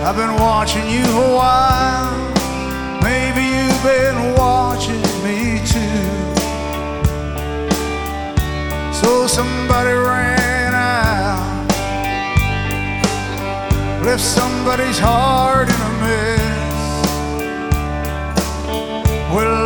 I've been watching you a while. Maybe you've been watching me too. So somebody ran out, left somebody's heart in a mess. Well,